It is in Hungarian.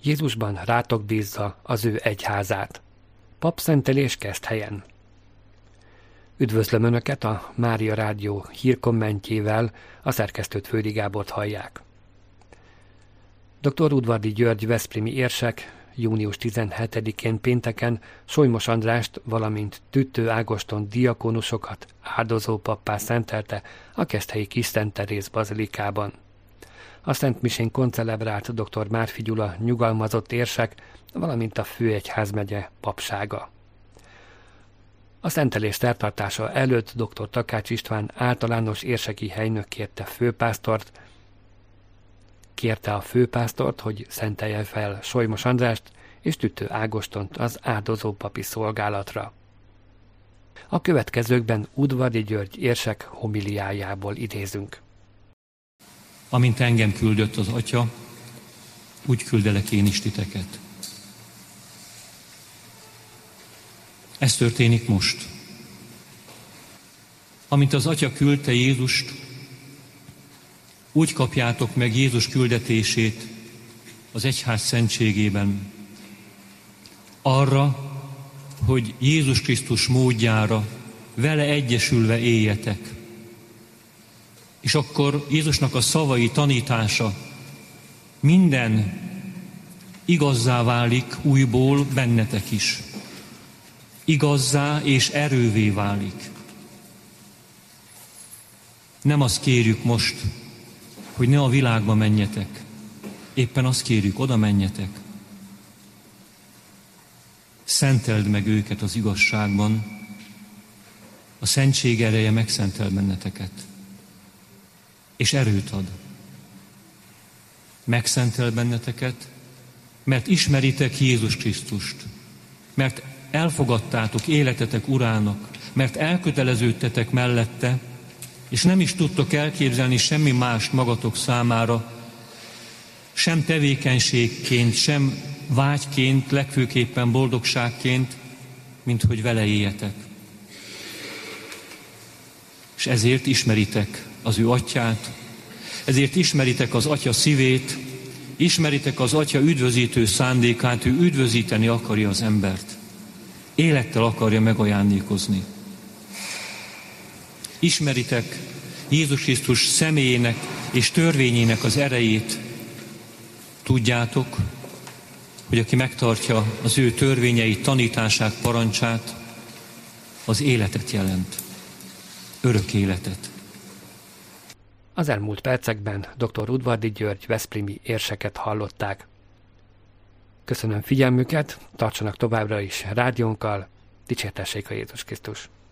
Jézusban rátok bízza az ő egyházát. Papszentelés Keszthelyen. Üdvözlöm Önöket, a Mária Rádió hírkommentjével, a szerkesztőt Földi Gábort hallják. Dr. Udvardy György veszprémi érsek június 17-én pénteken Solymos Andrást, valamint Tüttő Ágoston diakónusokat áldozó pappá szentelte a keszthelyi Kis Szent Teréz bazilikában. A Szent Misén koncelebrált dr. Márfi Gyula nyugalmazott érsek, valamint a Főegyházmegye papsága. A szentelés szertartása előtt dr. Takács István általános érseki helynök kérte a főpásztort, hogy szentelje fel Solymos Andrást és Tüttő Ágostont az áldozó papi szolgálatra. A következőkben Udvardy György érsek homiliájából idézünk. Amint engem küldött az Atya, úgy küldelek én is titeket. Ez történik most. Amint az Atya küldte Jézust, úgy kapjátok meg Jézus küldetését az egyház szentségében. Arra, hogy Jézus Krisztus módjára vele egyesülve éljetek. És akkor Jézusnak a szavai, tanítása minden igazzá válik újból bennetek is. Igazzá és erővé válik. Nem azt kérjük most, hogy ne a világba menjetek. Éppen azt kérjük, oda menjetek. Szenteld meg őket az igazságban. A szentség ereje megszentel benneteket. És erőt ad. Megszentel benneteket, mert ismeritek Jézus Krisztust. Mert elfogadtátok életetek urának, mert elköteleződtetek mellette, és nem is tudtok elképzelni semmi mást magatok számára, sem tevékenységként, sem vágyként, legfőképpen boldogságként, mint hogy vele éljetek. És ezért ismeritek az ő atyát, ezért ismeritek az Atya szívét, ismeritek az Atya üdvözítő szándékát, ő üdvözíteni akarja az embert. Élettel akarja megajándékozni. Ismeritek Jézus Krisztus személyének és törvényének az erejét. Tudjátok, hogy aki megtartja az ő törvényeit, tanítását, parancsát, az életet jelent. Örök életet. Az elmúlt percekben dr. Udvardy György veszprémi érseket hallották. Köszönöm figyelmüket, tartsanak továbbra is rádiónkkal, dicsértessék a Jézus Krisztus!